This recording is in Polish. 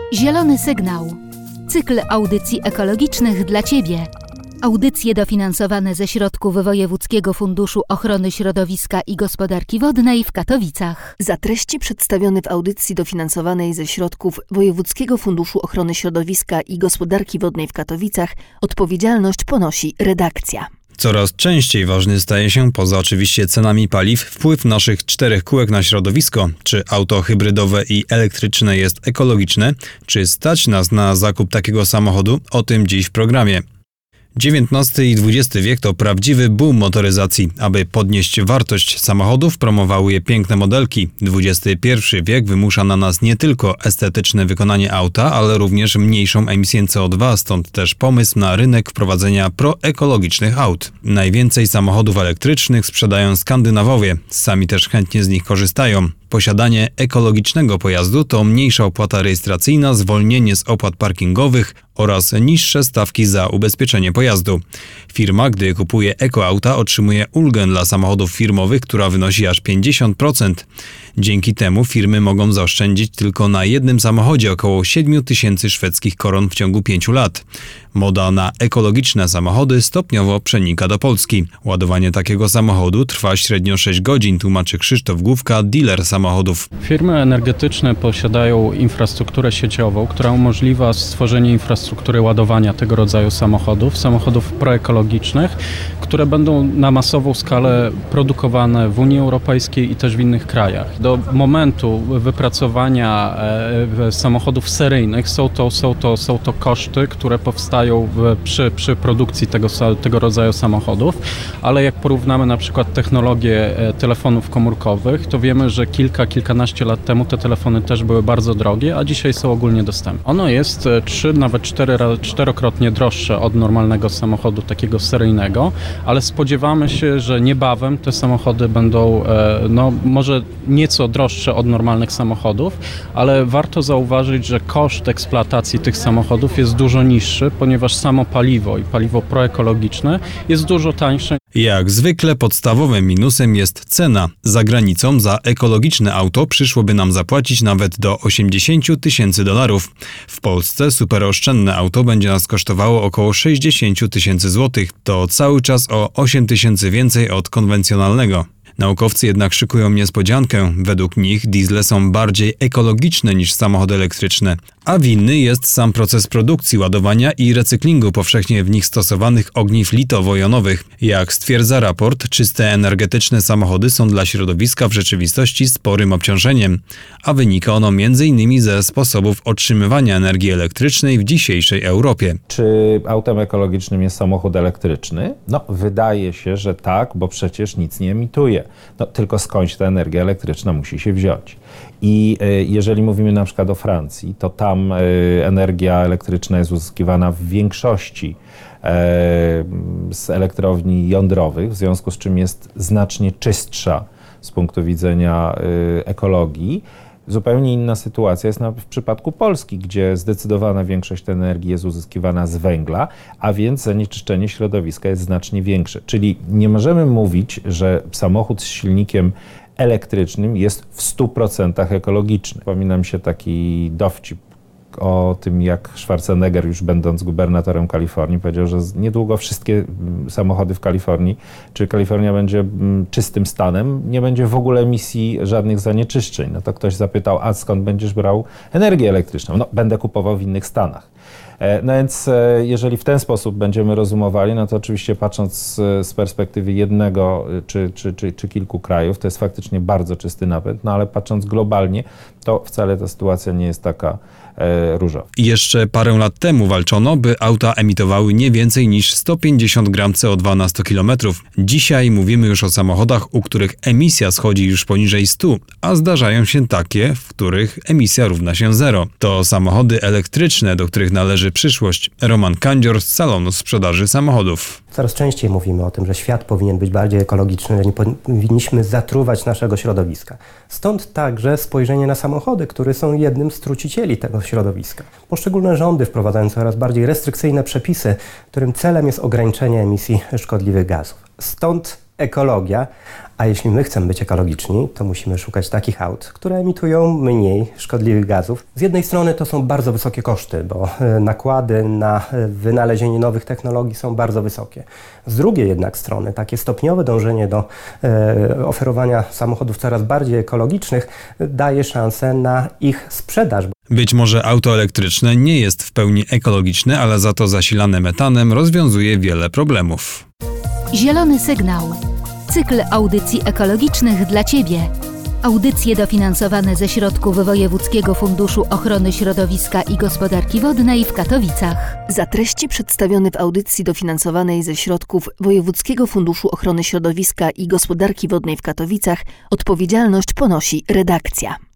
Zielony sygnał. Cykl audycji ekologicznych dla Ciebie. Audycje dofinansowane ze środków Wojewódzkiego Funduszu Ochrony Środowiska i Gospodarki Wodnej w Katowicach. Za treści przedstawione w audycji dofinansowanej ze środków Wojewódzkiego Funduszu Ochrony Środowiska i Gospodarki Wodnej w Katowicach odpowiedzialność ponosi redakcja. Coraz częściej ważny staje się, poza oczywiście cenami paliw, wpływ naszych 4 kółek na środowisko. Czy auto hybrydowe i elektryczne jest ekologiczne? Czy stać nas na zakup takiego samochodu? O tym dziś w programie. XIX i XX wiek to prawdziwy boom motoryzacji. Aby podnieść wartość samochodów, promowały je piękne modelki. XXI wiek wymusza na nas nie tylko estetyczne wykonanie auta, ale również mniejszą emisję CO2, stąd też pomysł na rynek wprowadzenia proekologicznych aut. Najwięcej samochodów elektrycznych sprzedają Skandynawowie. Sami też chętnie z nich korzystają. Posiadanie ekologicznego pojazdu to mniejsza opłata rejestracyjna, zwolnienie z opłat parkingowych oraz niższe stawki za ubezpieczenie pojazdu. Firma, gdy kupuje ekoauta, otrzymuje ulgę dla samochodów firmowych, która wynosi aż 50%. Dzięki temu firmy mogą zaoszczędzić tylko na jednym samochodzie około 7 000 szwedzkich koron w ciągu 5 lat. Moda na ekologiczne samochody stopniowo przenika do Polski. Ładowanie takiego samochodu trwa średnio 6 godzin, tłumaczy Krzysztof Główka, dealer samochodów. Firmy energetyczne posiadają infrastrukturę sieciową, która umożliwia stworzenie infrastruktury ładowania tego rodzaju samochodów proekologicznych, które będą na masową skalę produkowane w Unii Europejskiej i też w innych krajach. Do momentu wypracowania samochodów seryjnych są to koszty, które powstają przy produkcji tego rodzaju samochodów, ale jak porównamy na przykład technologię telefonów komórkowych, to wiemy, że kilkanaście lat temu te telefony też były bardzo drogie, a dzisiaj są ogólnie dostępne. Ono jest 3, nawet 4-krotnie droższe od normalnego samochodu takiego seryjnego, ale spodziewamy się, że niebawem te samochody będą może nieco droższe od normalnych samochodów, ale warto zauważyć, że koszt eksploatacji tych samochodów jest dużo niższy, ponieważ samo paliwo i paliwo proekologiczne jest dużo tańsze. Jak zwykle podstawowym minusem jest cena. Za granicą za ekologiczne auto przyszłoby nam zapłacić nawet do $80 000. W Polsce superoszczędne auto będzie nas kosztowało około 60 000 złotych. To cały czas o 8 000 więcej od konwencjonalnego. Naukowcy jednak szykują niespodziankę. Według nich diesle są bardziej ekologiczne niż samochody elektryczne, a winny jest sam proces produkcji, ładowania i recyklingu powszechnie w nich stosowanych ogniw litowo-jonowych. Jak stwierdza raport, czyste energetyczne samochody są dla środowiska w rzeczywistości sporym obciążeniem, a wynika ono m.in. ze sposobów otrzymywania energii elektrycznej w dzisiejszej Europie. Czy autem ekologicznym jest samochód elektryczny? Wydaje się, że tak, bo przecież nic nie emituje. Tylko skądś ta energia elektryczna musi się wziąć. I jeżeli mówimy na przykład o Francji, to tam energia elektryczna jest uzyskiwana w większości z elektrowni jądrowych, w związku z czym jest znacznie czystsza z punktu widzenia ekologii. Zupełnie inna sytuacja jest w przypadku Polski, gdzie zdecydowana większość tej energii jest uzyskiwana z węgla, a więc zanieczyszczenie środowiska jest znacznie większe. Czyli nie możemy mówić, że samochód z silnikiem elektrycznym jest w 100% ekologiczny. Przypomina mi się taki dowcip o tym, jak Schwarzenegger, już będąc gubernatorem Kalifornii, powiedział, że niedługo wszystkie samochody w Kalifornii, czy Kalifornia będzie czystym stanem, nie będzie w ogóle emisji żadnych zanieczyszczeń. To ktoś zapytał, a skąd będziesz brał energię elektryczną? Będę kupował w innych stanach. Więc jeżeli w ten sposób będziemy rozumowali, to oczywiście patrząc z perspektywy jednego czy kilku krajów, to jest faktycznie bardzo czysty napęd, ale patrząc globalnie, to wcale ta sytuacja nie jest taka różowa. Jeszcze parę lat temu walczono, by auta emitowały nie więcej niż 150 gram CO2 na 100 km. Dzisiaj mówimy już o samochodach, u których emisja schodzi już poniżej 100, a zdarzają się takie, w których emisja równa się 0. To samochody elektryczne, do których należy przyszłość. Roman Kandzior z salonu sprzedaży samochodów. Coraz częściej mówimy o tym, że świat powinien być bardziej ekologiczny, że nie powinniśmy zatruwać naszego środowiska. Stąd także spojrzenie na samochody, które są jednym z trucicieli tego środowiska. Poszczególne rządy wprowadzają coraz bardziej restrykcyjne przepisy, którym celem jest ograniczenie emisji szkodliwych gazów. Stąd ekologia, a jeśli my chcemy być ekologiczni, to musimy szukać takich aut, które emitują mniej szkodliwych gazów. Z jednej strony to są bardzo wysokie koszty, bo nakłady na wynalezienie nowych technologii są bardzo wysokie. Z drugiej jednak strony takie stopniowe dążenie do oferowania samochodów coraz bardziej ekologicznych daje szansę na ich sprzedaż. Być może auto elektryczne nie jest w pełni ekologiczne, ale za to zasilane metanem rozwiązuje wiele problemów. Zielony sygnał. Cykl audycji ekologicznych dla Ciebie. Audycje dofinansowane ze środków Wojewódzkiego Funduszu Ochrony Środowiska i Gospodarki Wodnej w Katowicach. Za treści przedstawione w audycji dofinansowanej ze środków Wojewódzkiego Funduszu Ochrony Środowiska i Gospodarki Wodnej w Katowicach odpowiedzialność ponosi redakcja.